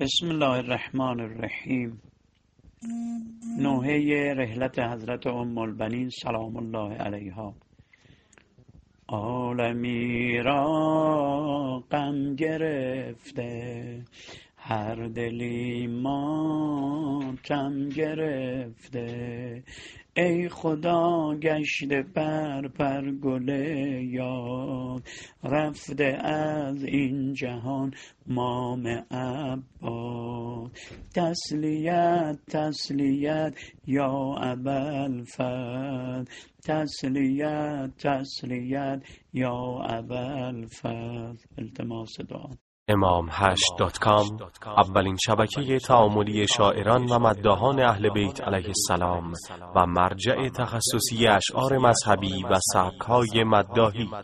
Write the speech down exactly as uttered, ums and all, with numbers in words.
بسم الله الرحمن الرحیم. نوحه رحلت حضرت ام البنین سلام الله علیها. عالمی را غم گرفته، هر دلی ماتم گرفته. ای خدا گشته بر پر گل یاد، رفته از این جهان مام عباد. تسلیت تسلیت یا ابوالفضل، تسلیت تسلیت یا ابوالفضل. التماس دعا. امام هشت دات کام اولین شبکه تعاملی شاعران و مداحان اهل بیت علیه السلام و مرجع تخصصی اشعار مذهبی و سبک‌های مداحی.